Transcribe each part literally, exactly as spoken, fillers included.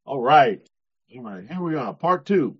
All right. All right. Here we are. Part two.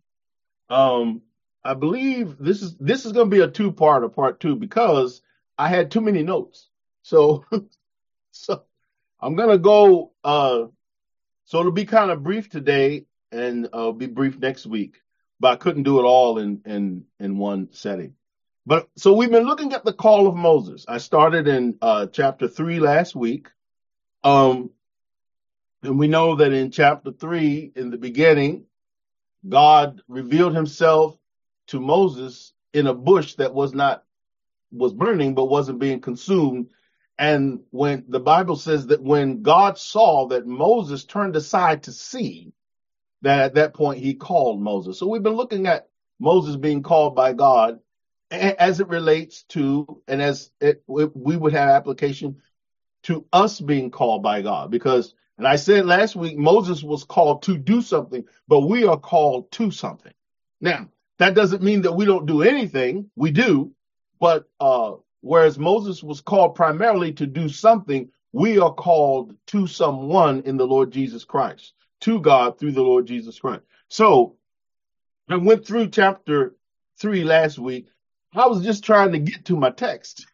Um, I believe this is this is gonna be a two-part of part two because I had too many notes. So so I'm gonna go uh so it'll be kind of brief today and uh be brief next week, but I couldn't do it all in in in one setting. But so we've been looking at the call of Moses. I started in uh chapter three last week. Um and we know that in chapter three, in the beginning, God revealed himself to Moses in a bush that was not was burning but wasn't being consumed. And when the Bible says that when God saw that Moses turned aside to see, that at that point he called Moses. So we've been looking at Moses being called by God as it relates to, and as it, we would have application to us being called by God. Because, and I said last week, Moses was called to do something, but we are called to something. Now, that doesn't mean that we don't do anything. We do. But uh, whereas Moses was called primarily to do something, we are called to someone in the Lord Jesus Christ, to God through the Lord Jesus Christ. So I went through chapter three last week. I was just trying to get to my text.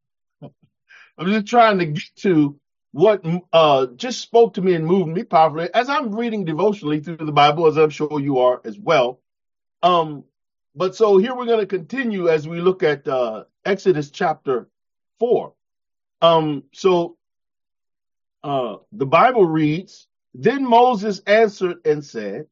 I'm just trying to get to what uh, just spoke to me and moved me powerfully as I'm reading devotionally through the Bible, as I'm sure you are as well. Um, but so here we're going to continue as we look at uh, Exodus chapter four. Um, so uh, the Bible reads, "Then Moses answered and said,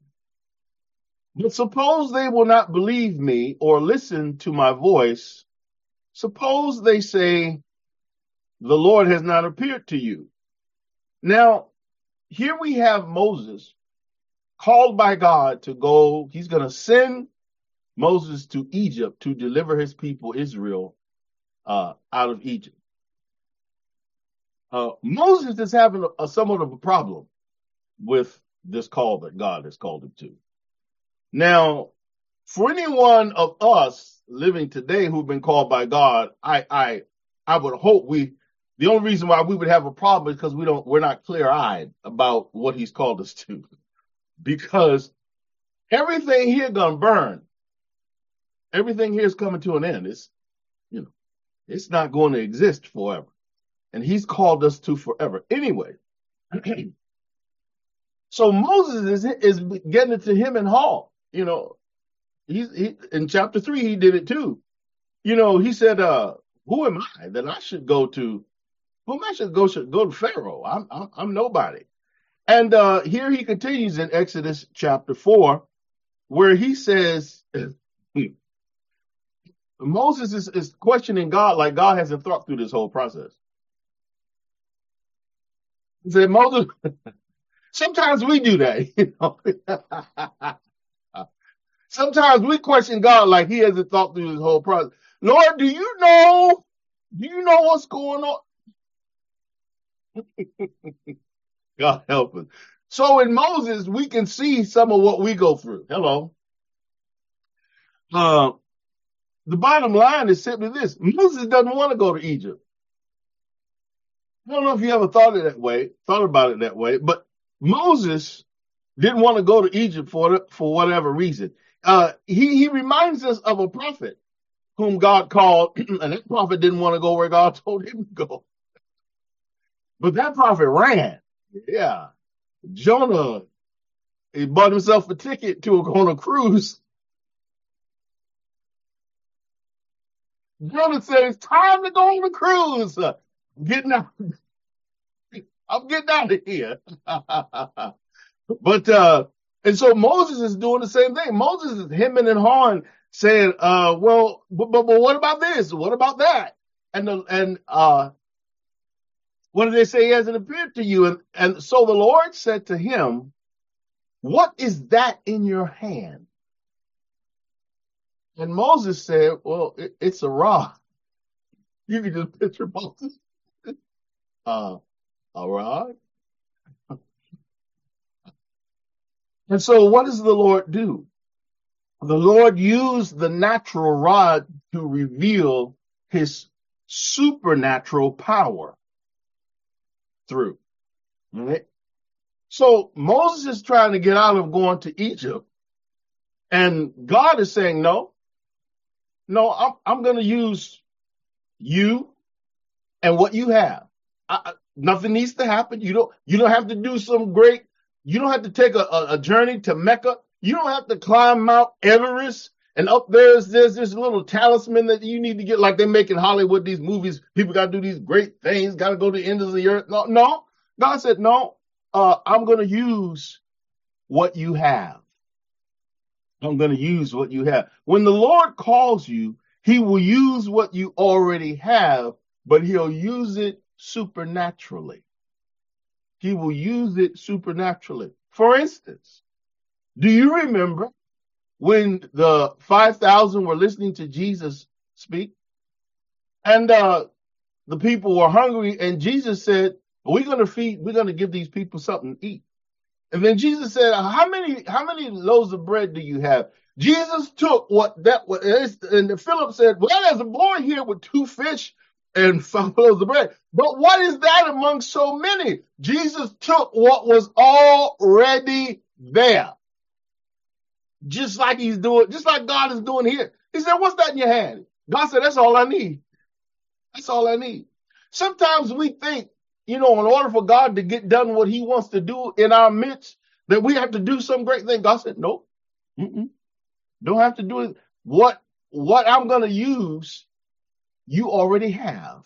but suppose they will not believe me or listen to my voice. Suppose they say, the Lord has not appeared to you." Now, here we have Moses called by God to go. He's going to send Moses to Egypt to deliver his people Israel uh, out of Egypt. Uh, Moses is having a, a somewhat of a problem with this call that God has called him to. Now, for any one of us living today who've been called by God, I I I would hope we. The only reason why we would have a problem is because we don't we're not clear-eyed about what He's called us to, because everything here gonna burn. Everything here is coming to an end. It's you know it's not going to exist forever, and He's called us to forever anyway. So Moses is is getting it to him and Hall. You know, he's he, in chapter three he did it too. You know, he said, uh, "Who am I that I should go to? Who am I should go should go to Pharaoh? I'm I'm, I'm nobody." And uh, here he continues in Exodus chapter four, where he says, Moses is, is questioning God like God hasn't thought through this whole process. He said, Moses, sometimes we do that, you know. Sometimes we question God like he hasn't thought through this whole process. Lord, do you know? Do you know what's going on? God help us. So in Moses, we can see some of what we go through. Hello. Uh, the bottom line is simply this. Moses doesn't want to go to Egypt. I don't know if you ever thought it that way, thought about it that way, but Moses didn't want to go to Egypt for for whatever reason. Uh, he, he reminds us of a prophet whom God called, and that prophet didn't want to go where God told him to go. But that prophet ran. Yeah. Jonah, he bought himself a ticket to go on a cruise. Jonah said, it's time to go on a cruise. I'm getting out. I'm getting out of here. But, uh, and so Moses is doing the same thing. Moses is hemming and hawing, saying, uh, well, but, but, but what about this? What about that? And, the, and, uh, what did they say? He hasn't appeared to you. And, and so the Lord said to him, what is that in your hand? And Moses said, well, it, it's a rod. You can just picture Moses. Uh, a rod? And so what does the Lord do? The Lord used the natural rod to reveal his supernatural power through. Right? So Moses is trying to get out of going to Egypt, and God is saying, no, no, I'm, I'm going to use you and what you have. I, I, nothing needs to happen. You don't, you don't have to do some great, you don't have to take a, a, a journey to Mecca. You don't have to climb Mount Everest. And up there's there's this little talisman that you need to get, like they make in Hollywood, these movies. People got to do these great things, got to go to the end of the earth. No, no. God said, no, uh, I'm going to use what you have. I'm going to use what you have. When the Lord calls you, he will use what you already have, but he'll use it supernaturally. He will use it supernaturally. For instance, do you remember when the five thousand were listening to Jesus speak, and uh, the people were hungry, and Jesus said, we're going to feed, we're going to give these people something to eat. And then Jesus said, how many, how many loaves of bread do you have? Jesus took what that was, and Philip said, well, there's a boy here with two fish and five loaves of bread. But what is that among so many? Jesus took what was already there. Just like he's doing, just like God is doing here. He said, what's that in your hand? God said, that's all I need. That's all I need. Sometimes we think, you know, in order for God to get done what he wants to do in our midst, that we have to do some great thing. God said, nope, mm-mm, don't have to do it. What, what I'm going to use, you already have.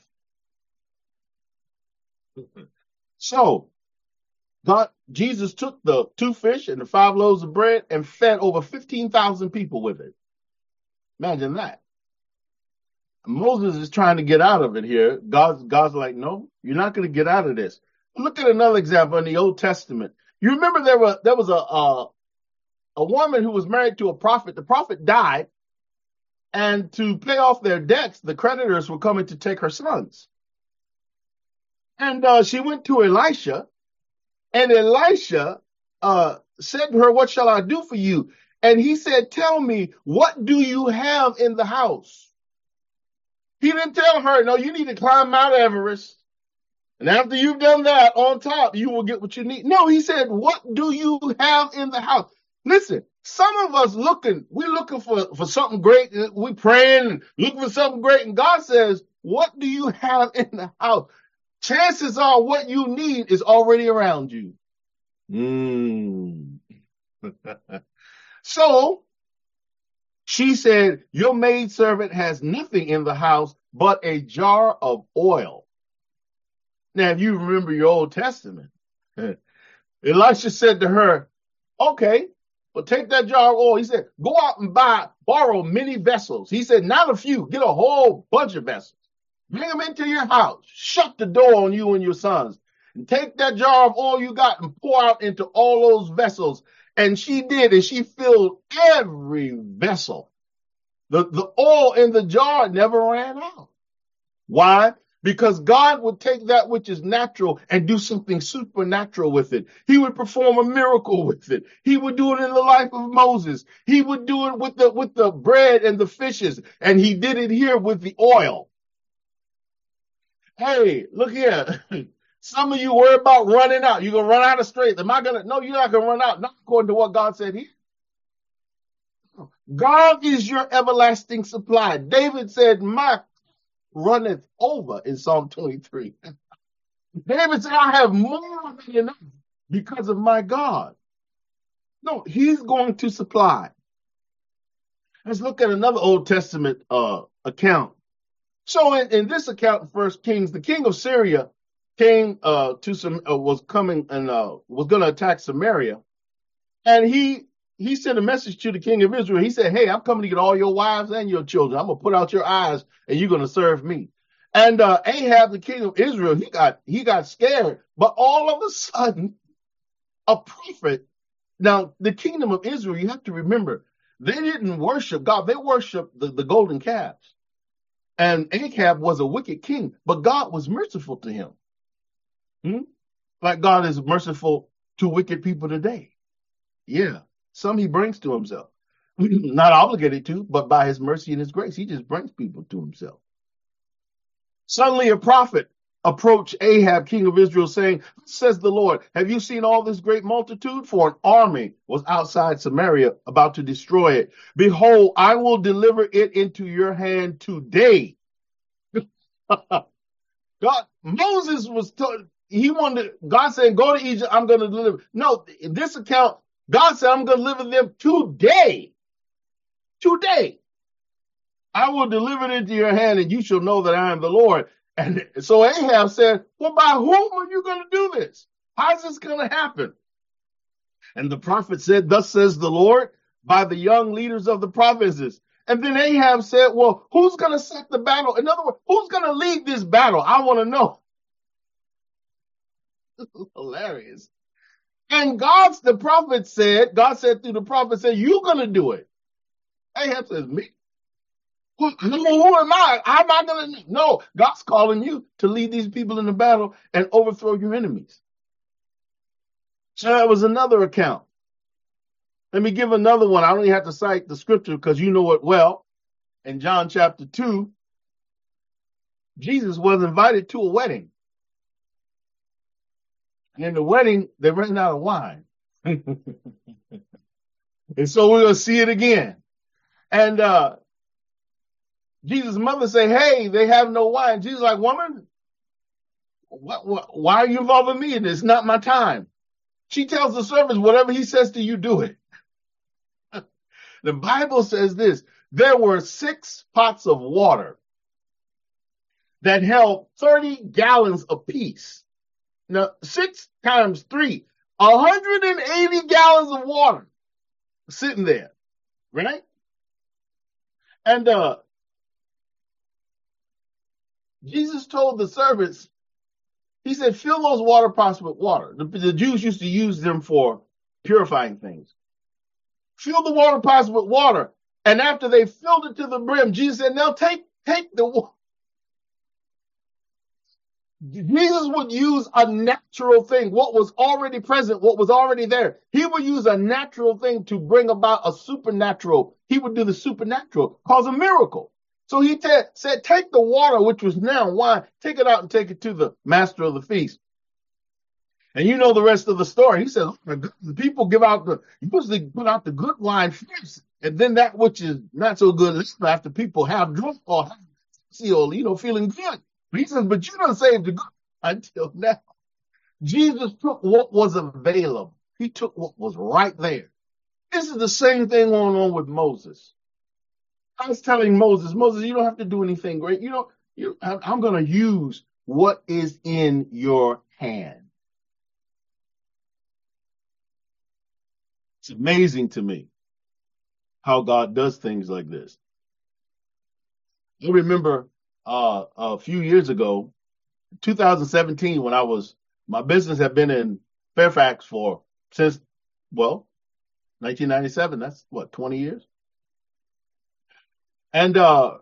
So, God, Jesus took the two fish and the five loaves of bread and fed over fifteen thousand people with it. Imagine that. Moses is trying to get out of it here. God's, God's like, no, you're not going to get out of this. Look at another example in the Old Testament. You remember there was, there was a, a, a woman who was married to a prophet. The prophet died, and to pay off their debts, the creditors were coming to take her sons. And uh, she went to Elisha. And Elisha uh, said to her, what shall I do for you? And he said, tell me, what do you have in the house? He didn't tell her, no, you need to climb Mount Everest. And after you've done that on top, you will get what you need. No, he said, what do you have in the house? Listen, some of us looking, we're looking for, for something great. We're praying and looking for something great. And God says, what do you have in the house? Chances are what you need is already around you. Mm. So she said, your maidservant has nothing in the house but a jar of oil. Now, if you remember your Old Testament, Elisha said to her, okay, well, take that jar of oil. He said, go out and buy, borrow many vessels. He said, not a few, get a whole bunch of vessels. Bring them into your house. Shut the door on you and your sons. And take that jar of oil you got and pour out into all those vessels. And she did, and she filled every vessel. The, the oil in the jar never ran out. Why? Because God would take that which is natural and do something supernatural with it. He would perform a miracle with it. He would do it in the life of Moses. He would do it with the, with the bread and the fishes. And he did it here with the oil. Hey, look here. Some of you worry about running out. You're going to run out of strength. Am I going to? No, you're not going to run out. Not according to what God said here. God is your everlasting supply. David said, my runneth over in Psalm twenty-three. David said, I have more than enough because of my God. No, he's going to supply. Let's look at another Old Testament uh, account. So in, in this account, First Kings, the king of Syria came uh, to some uh, was coming and uh, was going to attack Samaria, and he he sent a message to the king of Israel. He said, "Hey, I'm coming to get all your wives and your children. I'm gonna put out your eyes, and you're gonna serve me." And uh, Ahab, the king of Israel, he got he got scared. But all of a sudden, a prophet. Now, the kingdom of Israel, you have to remember, they didn't worship God. They worshiped the, the golden calves. And Ahab was a wicked king, but God was merciful to him. Hmm? Like God is merciful to wicked people today. Yeah, some he brings to himself. Not obligated to, but by his mercy and his grace, he just brings people to himself. Suddenly a prophet approached Ahab, king of Israel, saying, says the Lord, have you seen all this great multitude? For an army was outside Samaria about to destroy it. Behold, I will deliver it into your hand today. God, Moses was told, he wanted, God said, go to Egypt, I'm going to deliver. No, in this account, God said, I'm going to deliver them today. Today. I will deliver it into your hand and you shall know that I am the Lord. And so Ahab said, well, by whom are you going to do this? How's this going to happen? And the prophet said, thus says the Lord, by the young leaders of the provinces. And then Ahab said, well, who's going to set the battle? In other words, who's going to lead this battle? I want to know. This is hilarious. And God's, the prophet said, God said through the prophet, said, you're going to do it. Ahab says, me? Who, who am I? How am I going to? No, God's calling you to lead these people in the battle and overthrow your enemies. So that was another account. Let me give another one. I don't even have to cite the scripture because you know it well. In John chapter two, Jesus was invited to a wedding. And in the wedding, they ran out of wine. And so we're going to see it again. And uh, Jesus' mother say, hey, they have no wine. Jesus like, woman, what, what, why are you involving me in this? It's not my time. She tells the servants, whatever he says to you, do it. The Bible says this, there were six pots of water that held thirty gallons apiece. Now, six times three, one hundred eighty gallons of water sitting there, right? And uh, Jesus told the servants, he said, fill those water pots with water. The, the Jews used to use them for purifying things. Fill the water pots with water. And after they filled it to the brim, Jesus said, now take, take the water. Jesus would use a natural thing, what was already present, what was already there. He would use a natural thing to bring about a supernatural. He would do the supernatural, cause a miracle. So he t- said, take the water, which was now wine, take it out and take it to the master of the feast. And you know the rest of the story. He said, oh my God, the people give out the, you supposed to put out the good wine first. And then that which is not so good, after people have drunk or have, you know, feeling good. He says, but you don't save the good until now. Jesus took what was available. He took what was right there. This is the same thing going on with Moses. I was telling Moses, Moses, you don't have to do anything great. You know, you, I'm going to use what is in your hand. It's amazing to me how God does things like this. I remember uh, a few years ago, two thousand seventeen, when I was, my business had been in Fairfax for since, well, nineteen ninety-seven. That's what, twenty years? And uh,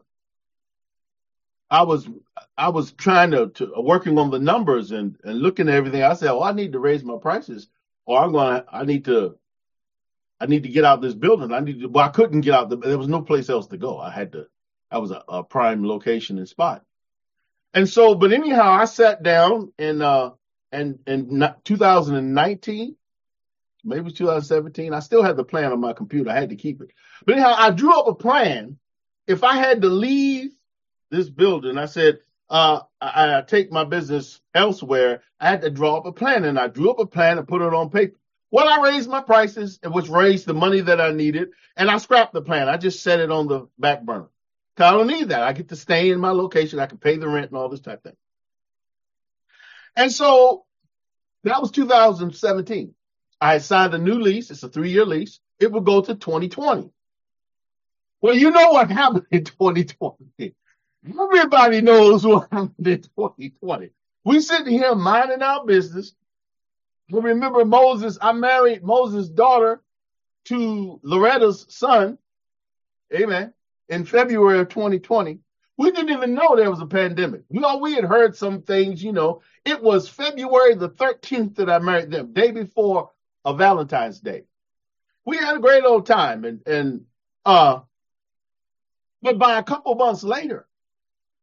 I was I was trying to, to working on the numbers and, and looking at everything. I said, oh, I need to raise my prices, or I'm going to, I need to, I need to get out of this building. I need to, well, I couldn't get out. The, there was no place else to go. I had to, I was a, a prime location and spot. And so, but anyhow, I sat down in, uh, and in two thousand nineteen, maybe two thousand seventeen, I still had the plan on my computer. I had to keep it. But anyhow, I drew up a plan. If I had to leave this building, I said, uh, I, I take my business elsewhere. I had to draw up a plan, and I drew up a plan and put it on paper. Well, I raised my prices, which raised the money that I needed, and I scrapped the plan. I just set it on the back burner. Cause I don't need that. I get to stay in my location. I can pay the rent and all this type of thing. And so that was two thousand seventeen. I had signed a new lease. It's a three-year lease. It would go to twenty twenty. Well, you know what happened in twenty twenty. Everybody knows what happened in twenty twenty. We sitting here minding our business. We remember Moses, I married Moses' daughter to Loretta's son. Amen. In February of twenty twenty. We didn't even know there was a pandemic. You know, we had heard some things, you know. It was February the thirteenth that I married them, day before a Valentine's Day. We had a great old time. And, and, uh, but by a couple months later,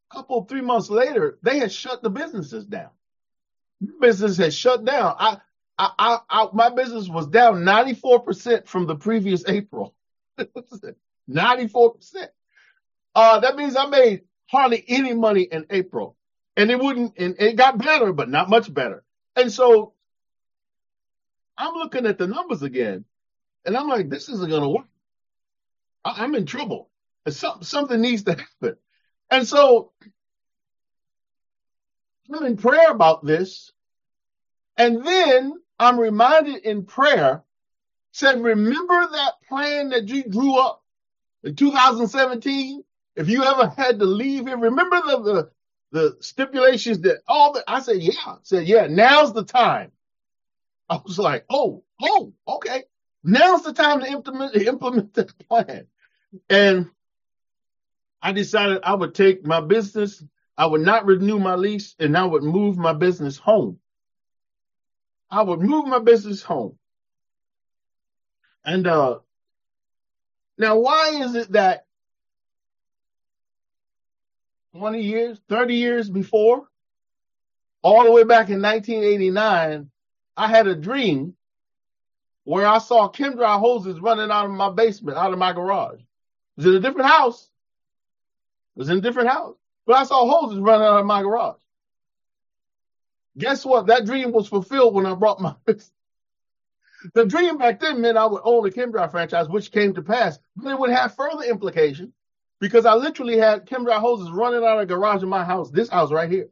A couple, three months later, they had shut the businesses down. Business had shut down. I, I, I, I my business was down ninety-four percent from the previous April. ninety-four percent. Uh, that means I made hardly any money in April, and it wouldn't, and it got better, but not much better. And so I'm looking at the numbers again, and I'm like, this isn't going to work. I, I'm in trouble. Some, something needs to happen. And so I'm in prayer about this. And then I'm reminded in prayer, said, remember that plan that you drew up in two thousand seventeen? If you ever had to leave here, remember the, the, the stipulations that all the, I said, yeah, I said, yeah, now's the time. I was like, oh, oh, okay. Now's the time to implement, implement that plan. And I decided I would take my business, I would not renew my lease, and I would move my business home. I would move my business home. And uh, now, why is it that twenty years, thirty years before, all the way back in nineteen eighty-nine, I had a dream where I saw Chem-Dry hoses running out of my basement, out of my garage. It was in a different house. It was in a different house. But I saw hoses running out of my garage. Guess what? That dream was fulfilled when I brought my business. The dream back then meant I would own a Chem-Dry franchise, which came to pass. But it would have further implications because I literally had Chem-Dry hoses running out of the garage of my house, this house right here.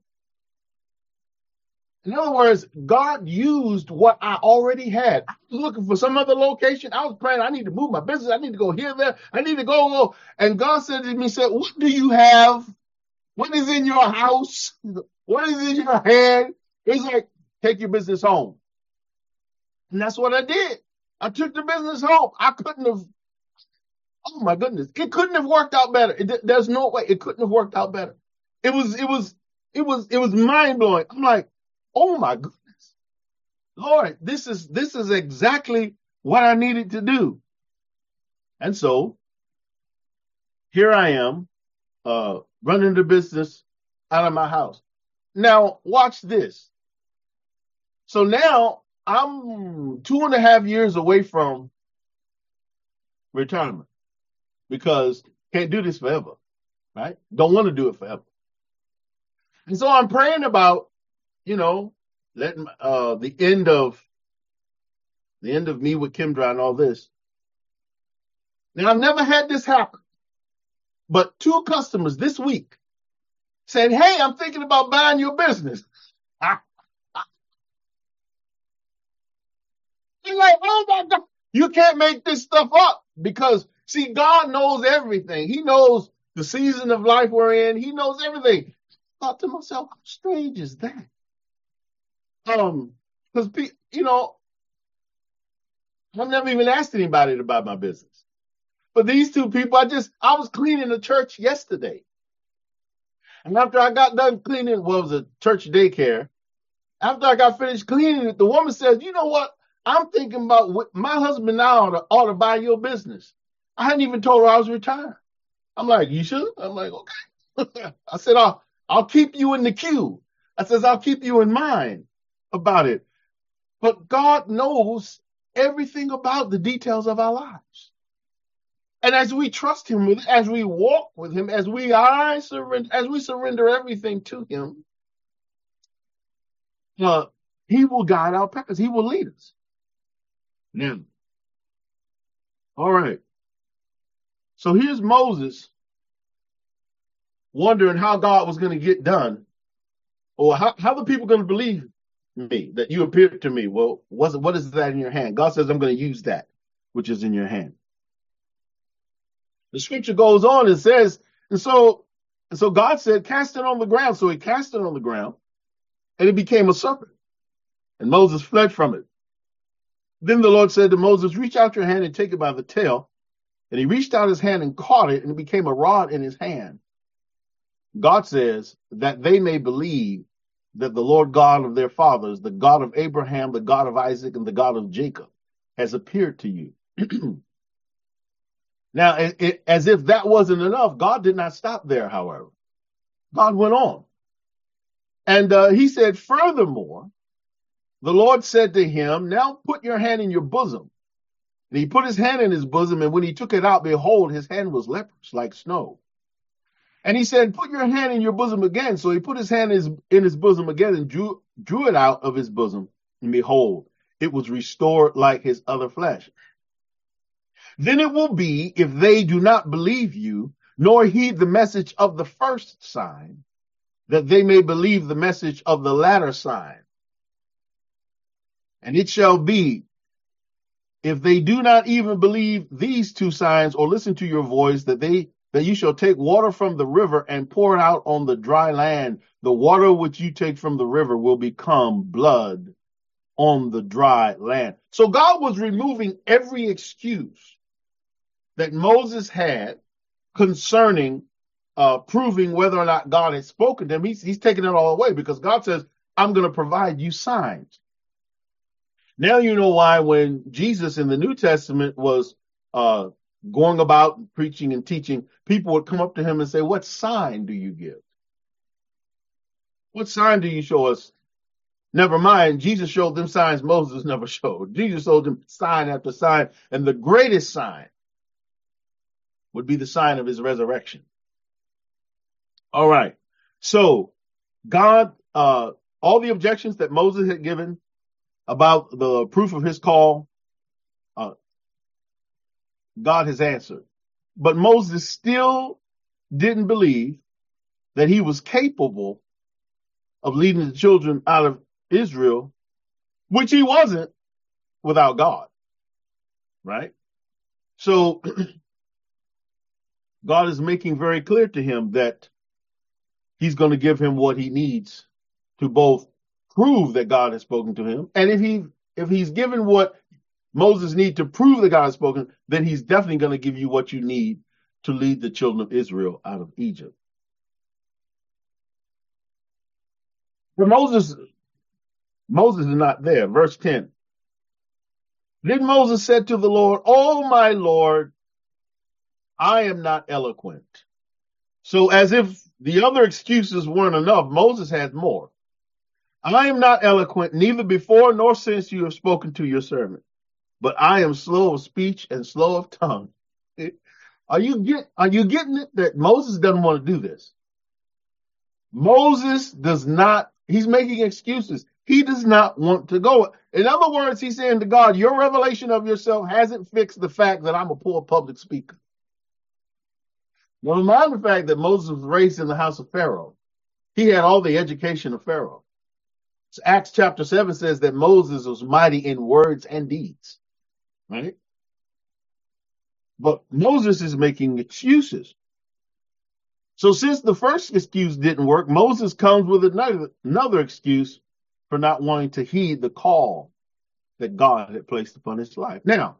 In other words, God used what I already had. I was looking for some other location. I was praying, I need to move my business. I need to go here, there. I need to go, go. And God said to me, said, what do you have? What is in your house? What is in your hand? It's like, take your business home. And that's what I did. I took the business home. I couldn't have, oh my goodness, it couldn't have worked out better. It, there's no way it couldn't have worked out better. It was, it was, it was, it was mind blowing. I'm like, oh my goodness, Lord, this is, this is exactly what I needed to do. And so here I am, uh, running the business out of my house. Now watch this. So now I'm two and a half years away from retirement because can't do this forever, right? Don't want to do it forever. And so I'm praying about, you know, letting uh, the end of the end of me with Chem-Dry and all this. Now I've never had this happen, but two customers this week said, "Hey, I'm thinking about buying your business." You're like, oh my God, you can't make this stuff up because see, God knows everything. He knows the season of life we're in. He knows everything. I thought to myself, how strange is that? Um, because you know, I've never even asked anybody to buy my business. But these two people, I just, I was cleaning the church yesterday. And after I got done cleaning, well, it was a church daycare. After I got finished cleaning it, the woman says, you know what? I'm thinking about what my husband and I ought to, ought to buy your business. I hadn't even told her I was retired. I'm like, you should? I'm like, okay. I said, I'll, I'll keep you in the queue. I says, I'll keep you in mind about it. But God knows everything about the details of our lives. And as we trust him, with, as we walk with him, as we I surrender, as we surrender everything to him, uh, he will guide our paths. He will lead us. Now, all right. So here's Moses wondering how God was going to get done, or how, how the people going to believe me that you appeared to me. Well, what's, what is that in your hand? God says, I'm going to use that which is in your hand. The scripture goes on and says, and so, and so God said, cast it on the ground. So he cast it on the ground and it became a serpent and Moses fled from it. Then the Lord said to Moses, reach out your hand and take it by the tail. And he reached out his hand and caught it and it became a rod in his hand. God says that they may believe that the Lord God of their fathers, the God of Abraham, the God of Isaac, and the God of Jacob has appeared to you. Now, it, it, as if that wasn't enough, God did not stop there, however. God went on. And uh, he said, furthermore, the Lord said to him, now put your hand in your bosom. And he put his hand in his bosom, and when he took it out, behold, his hand was leprous like snow. And he said, put your hand in your bosom again. So he put his hand in his, in his bosom again and drew, drew it out of his bosom. And behold, it was restored like his other flesh. Then it will be, if they do not believe you, nor heed the message of the first sign, that they may believe the message of the latter sign. And it shall be, if they do not even believe these two signs or listen to your voice, that they that you shall take water from the river and pour it out on the dry land. The water which you take from the river will become blood on the dry land. So God was removing every excuse that Moses had concerning uh, proving whether or not God had spoken to him. He's, he's taking it all away, because God says, I'm going to provide you signs. Now you know why when Jesus in the New Testament was uh, going about preaching and teaching, people would come up to him and say, what sign do you give? What sign do you show us? Never mind, Jesus showed them signs Moses never showed. Jesus showed them sign after sign, and the greatest sign would be the sign of his resurrection. All right. So God, uh, all the objections that Moses had given about the proof of his call, uh, God has answered. But Moses still didn't believe that he was capable of leading the children out of Israel, which he wasn't without God. Right? So God is making very clear to him that he's going to give him what he needs to both prove that God has spoken to him. And if he if he's given what Moses needs to prove that God has spoken, then he's definitely going to give you what you need to lead the children of Israel out of Egypt. But Moses, Moses is not there. Verse ten. Then Moses said to the Lord, "Oh, my Lord, I am not eloquent." So as if the other excuses weren't enough, Moses had more. "I am not eloquent, neither before nor since you have spoken to your servant, but I am slow of speech and slow of tongue." Are you get, are you getting it that Moses doesn't want to do this? Moses does not, he's making excuses. He does not want to go. In other words, he's saying to God, your revelation of yourself hasn't fixed the fact that I'm a poor public speaker. Now, mind the fact that Moses was raised in the house of Pharaoh. He had all the education of Pharaoh. So Acts chapter seven says that Moses was mighty in words and deeds. Right? But Moses is making excuses. So since the first excuse didn't work, Moses comes with another, another excuse for not wanting to heed the call that God had placed upon his life. Now,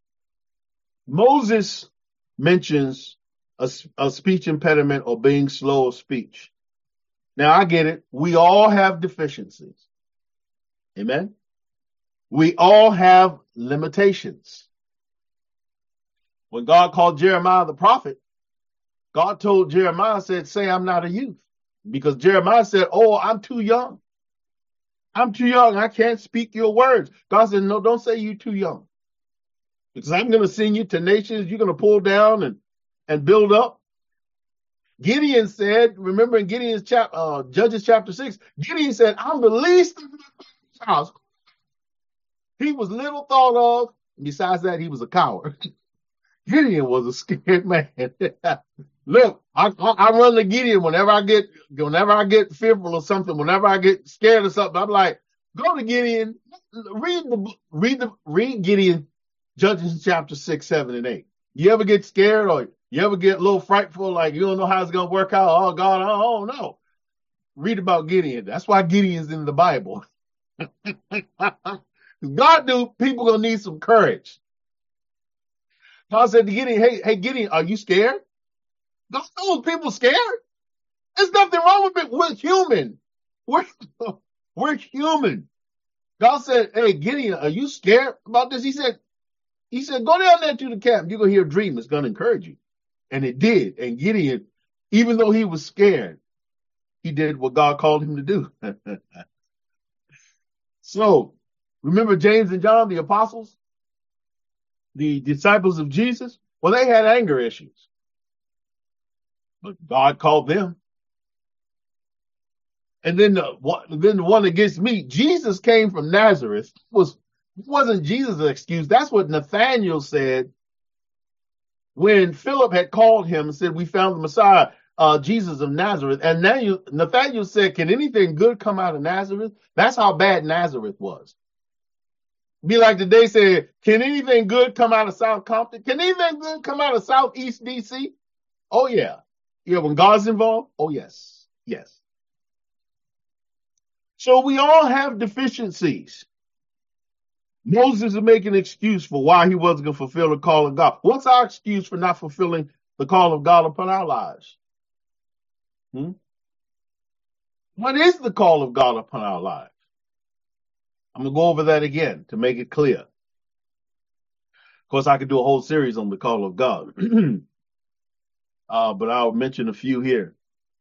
Moses mentions a, a speech impediment or being slow of speech. Now, I get it. We all have deficiencies. Amen? We all have limitations. When God called Jeremiah the prophet, God told Jeremiah, said, say I'm not a youth. Because Jeremiah said, oh, I'm too young. I'm too young. I can't speak your words. God said, no, don't say you're too young. Because I'm going to send you to nations you're going to pull down and, and build up. Gideon said, remember in Gideon's chap, uh, Judges chapter six, Gideon said, I'm the least of my house. He was little thought of. Besides that, he was a coward. Gideon was a scared man. Look, I, I, I run to Gideon whenever I get, whenever I get fearful of something, whenever I get scared of something. I'm like, go to Gideon, read the, read the, read Gideon, Judges chapter six, seven, and eight. You ever get scared or you ever get a little frightful, like you don't know how it's going to work out? Oh God, oh no. Read about Gideon. That's why Gideon's in the Bible. God knew people going to need some courage. God said to Gideon, hey, hey, Gideon, are you scared? Don't those people scared? There's nothing wrong with it. We're human. We're, we're human. God said, hey, Gideon, are you scared about this? He said, he said, go down there to the camp. You're going to hear a dream. It's going to encourage you. And it did. And Gideon, even though he was scared, he did what God called him to do. So, remember James and John, the apostles, the disciples of Jesus? Well, they had anger issues, but God called them. And then the one, then the one against me, Jesus came from Nazareth. Was wasn't Jesus' excuse? That's what Nathanael said when Philip had called him and said, "We found the Messiah, uh, Jesus of Nazareth." And Nathanael, Nathanael said, "Can anything good come out of Nazareth?" That's how bad Nazareth was. Be like today said, "Can anything good come out of South Compton? Can anything good come out of Southeast D C?" Oh yeah, yeah. When God's involved, oh yes, yes. So we all have deficiencies. Moses is making an excuse for why he wasn't going to fulfill the call of God. What's our excuse for not fulfilling the call of God upon our lives? Hmm? What is the call of God upon our lives? I'm going to go over that again to make it clear. Of course, I could do a whole series on the call of God, uh, but I'll mention a few here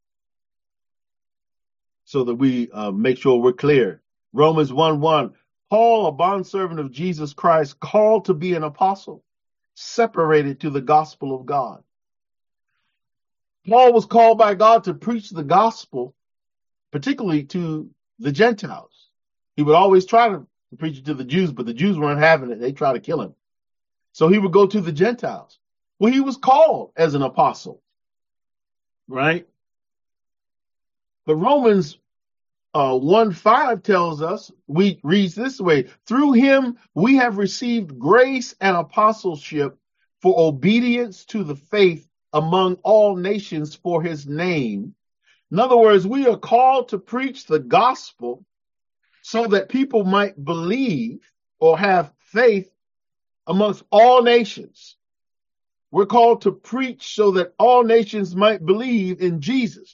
so that we uh, make sure we're clear. Romans one one, Paul, a bondservant of Jesus Christ, called to be an apostle, separated to the gospel of God. Paul was called by God to preach the gospel, particularly to the Gentiles. He would always try to preach it to the Jews, but the Jews weren't having it. They tried to kill him. So he would go to the Gentiles. Well, he was called as an apostle, right? But Romans uh, one five tells us, we reads this way, through him we have received grace and apostleship for obedience to the faith among all nations for his name. In other words, we are called to preach the gospel so that people might believe or have faith amongst all nations. We're called to preach so that all nations might believe in Jesus.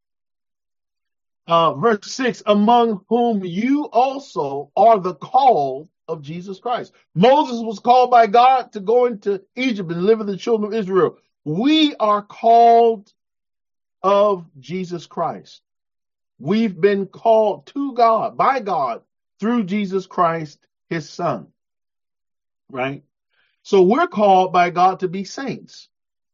Uh, verse six, among whom you also are the called of Jesus Christ. Moses was called by God to go into Egypt and live with the children of Israel. We are called of Jesus Christ. We've been called to God, by God, through Jesus Christ, his son. Right? So we're called by God to be saints.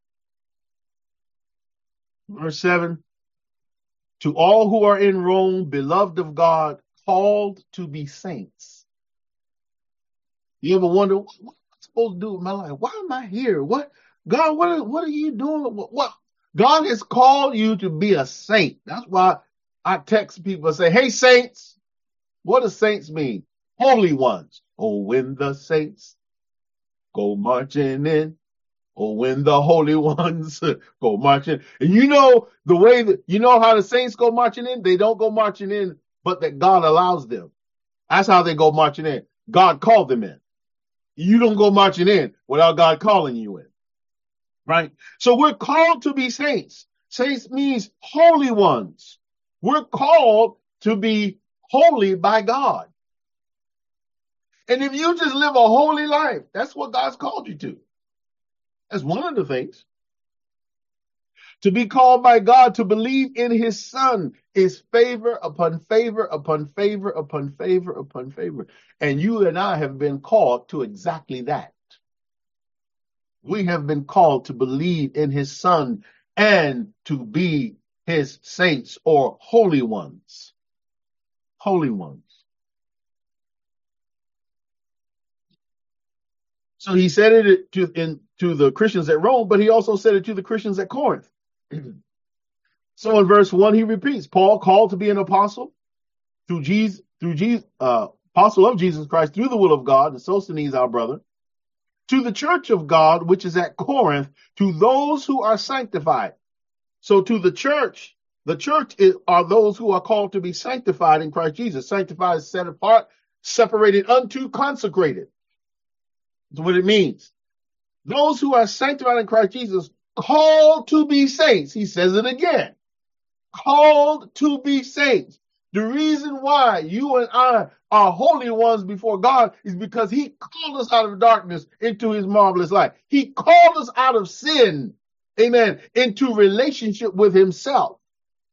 Verse seven, to all who are in Rome, beloved of God, called to be saints. You ever wonder, what, what am I supposed to do with my life? Why am I here? What, God, what are, what are you doing? What, what? God has called you to be a saint. That's why I text people and say, hey, saints. What does saints mean? Holy ones. Oh, when the saints go marching in. Or when the holy ones go marching. And you know the way that, you know how the saints go marching in? They don't go marching in, but that God allows them. That's how they go marching in. God called them in. You don't go marching in without God calling you in. Right? So we're called to be saints. Saints means holy ones. We're called to be holy by God. And if you just live a holy life, that's what God's called you to. That's one of the things. To be called by God to believe in his son is favor upon favor upon favor upon favor upon favor. And you and I have been called to exactly that. We have been called to believe in his son and to be his saints or holy ones. Holy ones. So he said it to, in, to the Christians at Rome, but he also said it to the Christians at Corinth. So in verse one, he repeats, Paul called to be an apostle through Jesus, through Jesus, uh, apostle of Jesus Christ through the will of God, and Sosthenes, our brother, to the church of God, which is at Corinth, to those who are sanctified. So to the church, the church is, are those who are called to be sanctified in Christ Jesus. Sanctified is set apart, separated unto, consecrated. That's what it means. Those who are sanctified in Christ Jesus, called to be saints. He says it again. Called to be saints. The reason why you and I are holy ones before God is because he called us out of darkness into his marvelous light. He called us out of sin, amen, into relationship with himself.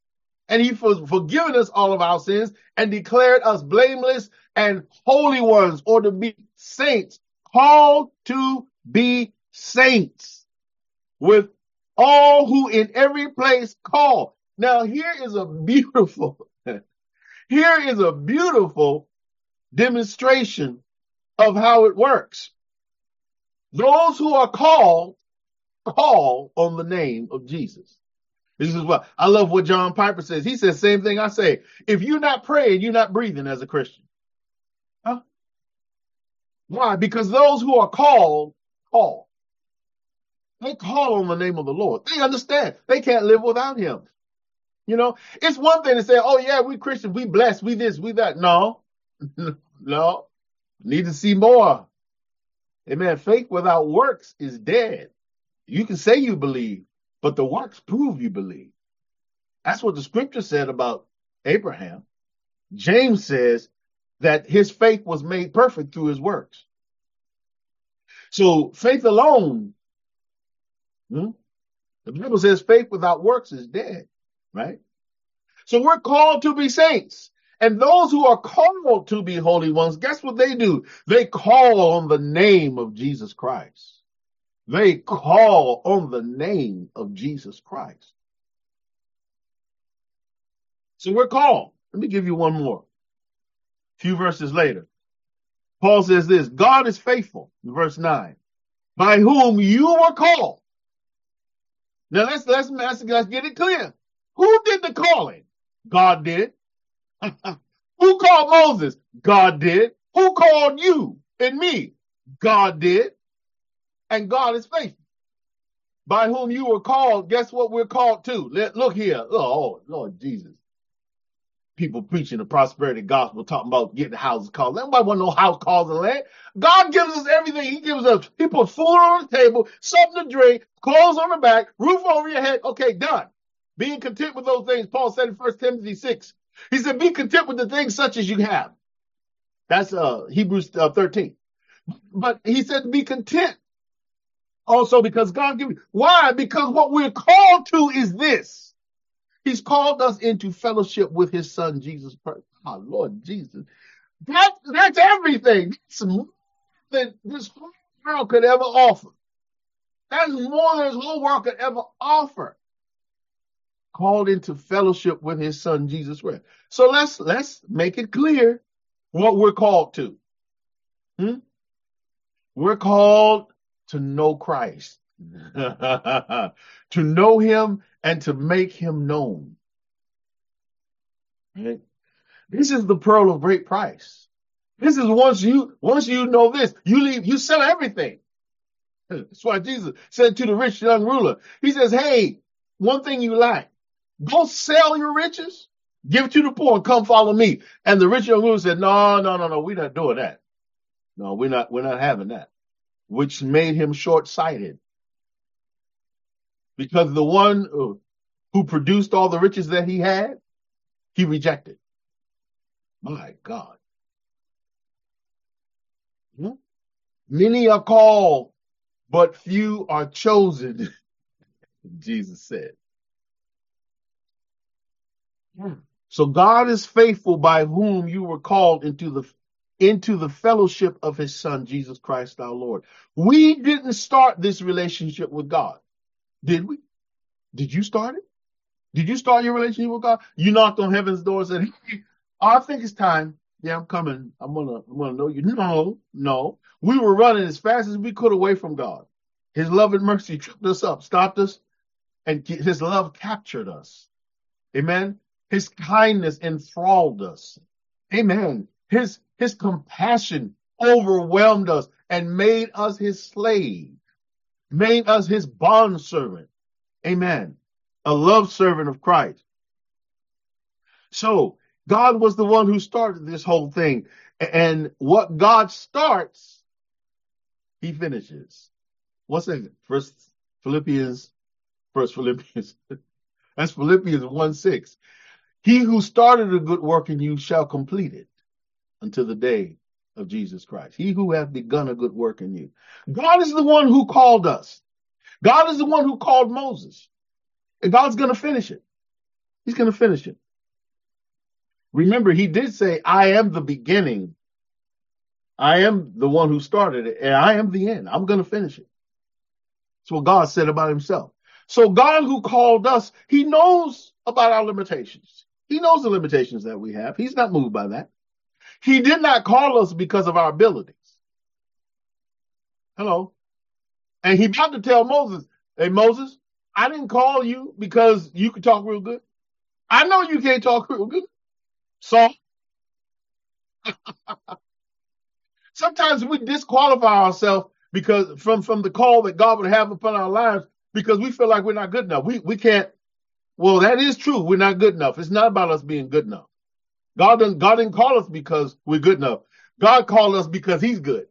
and he has forgiven us all of our sins and declared us blameless and holy ones, or to be saints, called to be saints, with all who in every place call. Now here is a beautiful, here is a beautiful demonstration of how it works. Those who are called, call on the name of Jesus. This is what I love what John Piper says. He says, same thing I say. If you're not praying, you're not breathing as a Christian. Huh? Why? Because those who are called, call. They call on the name of the Lord. They understand. They can't live without him. You know, it's one thing to say, oh yeah, we Christians, we blessed, we this, we that. No, no, need to see more. Amen. Faith without works is dead. You can say you believe, but the works prove you believe. That's what the scripture said about Abraham. James says that his faith was made perfect through his works. So faith alone, hmm, the Bible says faith without works is dead, right? So we're called to be saints. And those who are called to be holy ones, guess what they do? They call on the name of Jesus Christ. They call on the name of Jesus Christ. So we're called. Let me give you one more. A few verses later. Paul says this, God is faithful, verse nine, by whom you were called. Now let's, let's, let's, let's get it clear. Who did the calling? God did. Who called Moses? God did. Who called you and me? God did. And God is faithful. By whom you were called, guess what we're called to? Let, look here. Oh, Lord Jesus. People preaching the prosperity gospel, talking about getting houses called. Nobody want no house calls and land. God gives us everything. He gives us, he put food on the table, something to drink, clothes on the back, roof over your head. Okay, done. Being content with those things, Paul said in First Timothy six. He said, be content with the things such as you have. That's uh, Hebrews uh, thirteen. But he said, be content. Also, because God gives you. Why? Because what we're called to is this. He's called us into fellowship with his son, Jesus Christ. Oh, Lord Jesus. That, that's everything. That's more than this whole world could ever offer. That's more than this whole world could ever offer. Called into fellowship with his son, Jesus Christ. So let's, let's make it clear what we're called to. Hmm? We're called to know Christ, to know him and to make him known. Right? This is the pearl of great price. This is once you, once you know this, you leave, you sell everything. That's why Jesus said to the rich young ruler, he says, hey, one thing you lack, go sell your riches, give it to the poor and come follow me. And the rich young ruler said, no, no, no, no, we're not doing that. No, we're not, we're not having that. Which made him short-sighted. Because the one who produced all the riches that he had, he rejected. My God. Hmm? Many are called, but few are chosen, Jesus said. Hmm. So God is faithful, by whom you were called into the into the fellowship of his son, Jesus Christ, our Lord. We didn't start this relationship with God. Did we? Did you start it? Did you start your relationship with God? You knocked on heaven's door and said, hey, I think it's time. Yeah, I'm coming. I'm gonna, I'm gonna know you. No, no. We were running as fast as we could away from God. His love and mercy tripped us up, stopped us, and his love captured us. Amen. His kindness enthralled us. Amen. His, his compassion overwhelmed us and made us his slave, made us his bondservant. Amen. A love servant of Christ. So God was the one who started this whole thing. And what God starts, he finishes. What's that? First Philippians, First Philippians. That's Philippians one six. He who started a good work in you shall complete it until the day of Jesus Christ. He who hath begun a good work in you. God is the one who called us. God is the one who called Moses. And God's going to finish it. He's going to finish it. Remember, he did say, I am the beginning. I am the one who started it, and I am the end. I'm going to finish it. That's what God said about himself. So God, who called us, he knows about our limitations. He knows the limitations that we have. He's not moved by that. He did not call us because of our abilities. Hello. And he about to tell Moses, hey, Moses, I didn't call you because you could talk real good. I know you can't talk real good. So sometimes we disqualify ourselves because from, from the call that God would have upon our lives because we feel like we're not good enough. We we can't. Well, that is true. We're not good enough. It's not about us being good enough. God didn't, God didn't call us because we're good enough. God called us because he's good.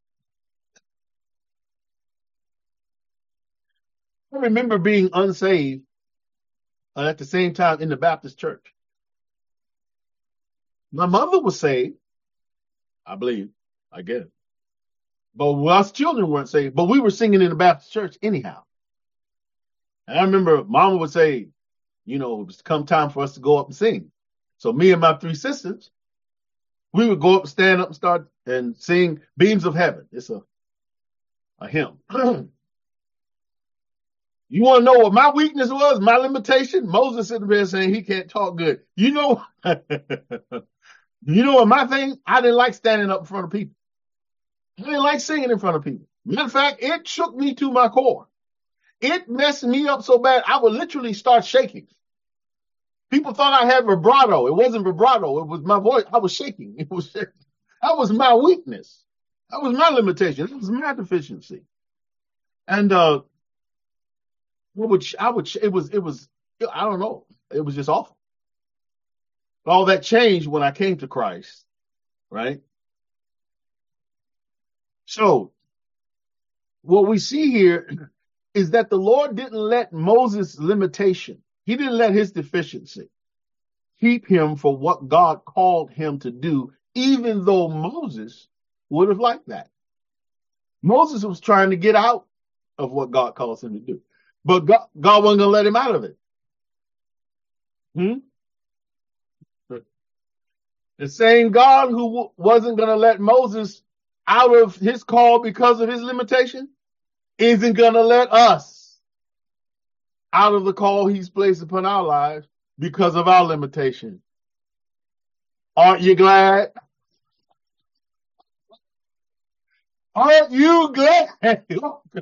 I remember being unsaved uh, at the same time in the Baptist church. My mother was saved, I believe, I guess. But us children weren't saved, but we were singing in the Baptist church anyhow. And I remember Mama would say, you know, it was come time for us to go up and sing. So me and my three sisters, we would go up, stand up and start and sing Beams of Heaven. It's a, a hymn. You want to know what my weakness was, my limitation? Moses sitting there saying he can't talk good. You know, you know what my thing? I didn't like standing up in front of people. I didn't like singing in front of people. Matter of fact, it shook me to my core. It messed me up so bad, I would literally start shaking. People thought I had vibrato. It wasn't vibrato. It was my voice. I was shaking. It was shaking. That was my weakness. That was my limitation. That was my deficiency. And uh, what would I would it was it was I don't know. It was just awful. All that changed when I came to Christ, right? So what we see here is that the Lord didn't let Moses' limitation, he didn't let his deficiency keep him for what God called him to do, even though Moses would have liked that. Moses was trying to get out of what God calls him to do, but God, God wasn't going to let him out of it. Hmm? The same God who w- wasn't going to let Moses out of his call because of his limitation isn't going to let us out of the call he's placed upon our lives because of our limitation. Aren't you glad? Aren't you glad? It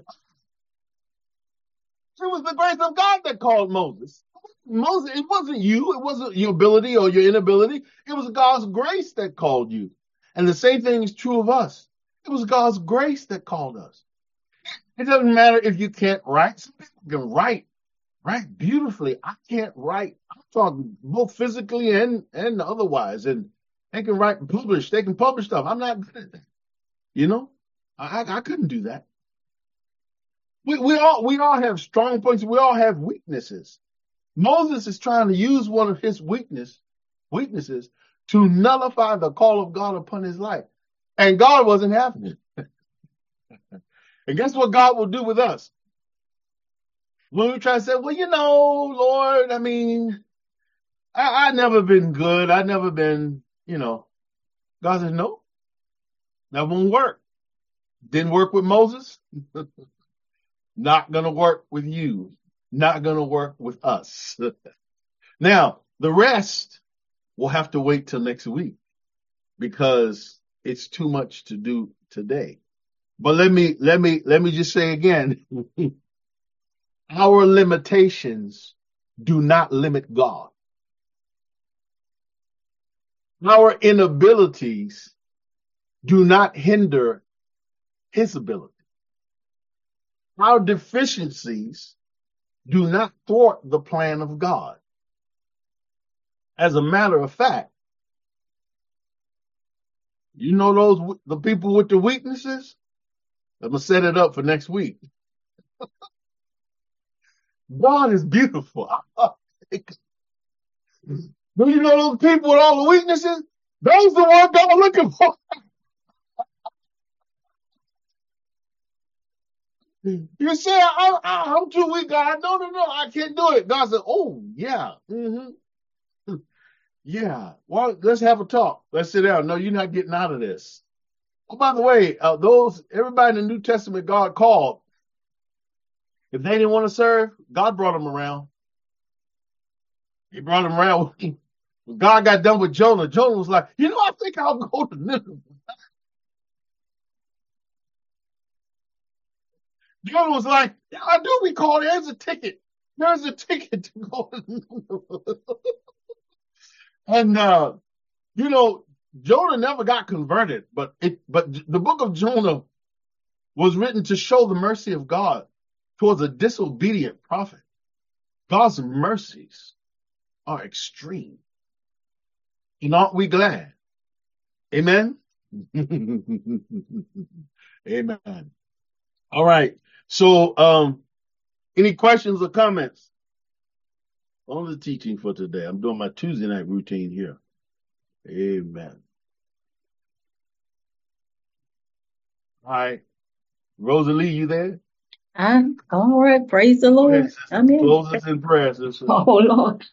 was the grace of God that called Moses. Moses, it wasn't you. It wasn't your ability or your inability. It was God's grace that called you. And the same thing is true of us. It was God's grace that called us. It doesn't matter if you can't write. Some people can write, write beautifully. I can't write. I'm talking both physically and, and otherwise. And they can write and publish. They can publish stuff. I'm not good at that. You know, I, I, I couldn't do that. We, we all we all have strong points. We all have weaknesses. Moses is trying to use one of his weakness weaknesses to nullify the call of God upon his life. And God wasn't having it. And guess what God will do with us? When we try to say, well, you know, Lord, I mean, I, I never been good. I never been, you know. God says, no, that won't work. Didn't work with Moses. Not going to work with you. Not going to work with us. Now, the rest will have to wait till next week because it's too much to do today. But let me, let me, let me just say again, our limitations do not limit God. Our inabilities do not hinder his ability. Our deficiencies do not thwart the plan of God. As a matter of fact, you know those the people with the weaknesses? I'm going to set it up for next week. God is beautiful. Do you know those people with all the weaknesses? Those are the ones God looking for. You say, I, I, I'm too weak, God. No, no, no, I can't do it. God said, oh, yeah. hmm Yeah. Well, let's have a talk. Let's sit down. No, you're not getting out of this. Oh, by the way, uh, those, everybody in the New Testament God called, if they didn't want to serve, God brought them around. He brought them around. When God got done with Jonah, Jonah was like, you know, I think I'll go to Nineveh. Jonah was like, yeah, I do recall there's a ticket. There's a ticket to go to Nineveh. And, uh, you know, Jonah never got converted, but it, but the book of Jonah was written to show the mercy of God towards a disobedient prophet. God's mercies are extreme. And aren't we glad? Amen? Amen. All right. So, um, any questions or comments on the teaching for today? I'm doing my Tuesday night routine here. Amen. All right. Rosalie, you there? I'm all right. Praise the Lord. Yes, I'm in. close us in prayer, sister. Oh, Lord.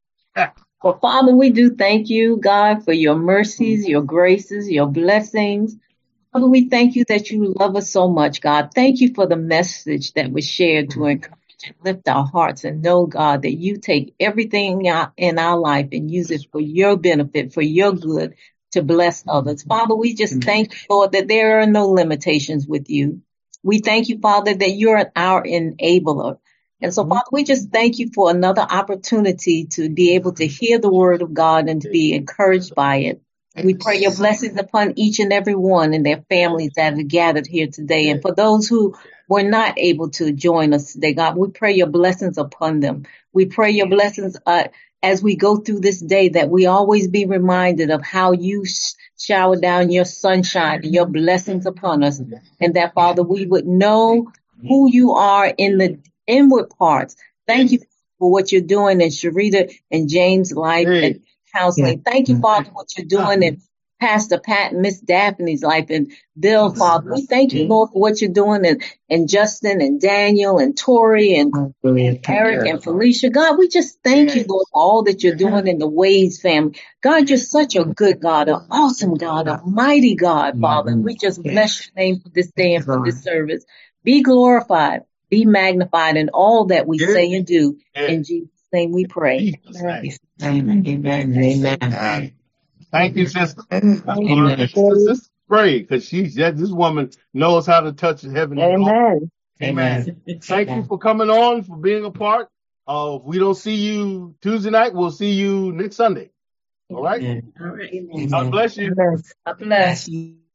Well, Father, we do thank you, God, for your mercies, your graces, your blessings. Father, we thank you that you love us so much, God. Thank you for the message that was shared to encourage and lift our hearts and know, God, that you take everything out in our life and use it for your benefit, for your good, to bless others. Father, we just thank you, Lord, that there are no limitations with you. We thank you, Father, that you're our enabler. And so, Father, we just thank you for another opportunity to be able to hear the word of God and to be encouraged by it. We pray your blessings upon each and every one and their families that are gathered here today. And for those who were not able to join us today, God, we pray your blessings upon them. We pray your blessings uh, as we go through this day, that we always be reminded of how you sh- shower down your sunshine and your blessings upon us. And that, Father, we would know who you are in the inward parts. Thank you for what you're doing in Sharita and James' life and counseling. Thank you, Father, what you're doing in Pastor Pat and Miss Daphne's life and Bill, Father. We thank you, Lord, for what you're doing in, in Justin and Daniel and Tori and Eric and Felicia. God, we just thank you, Lord, for all that you're doing in the Ways family. God, you're such a good God, an awesome God, a mighty God, Father. And we just bless your name for this day and for this service. Be glorified, be magnified in all that we say and do. In Jesus' name we pray. Amen. Amen. Amen. Thank you, sister. Amen. Sister, pray, because she's this woman knows how to touch heaven. Amen. Amen. Thank you for coming on, for being a part. Uh, if we don't see you Tuesday night, we'll see you next Sunday. All right? All right. God bless you. God bless you.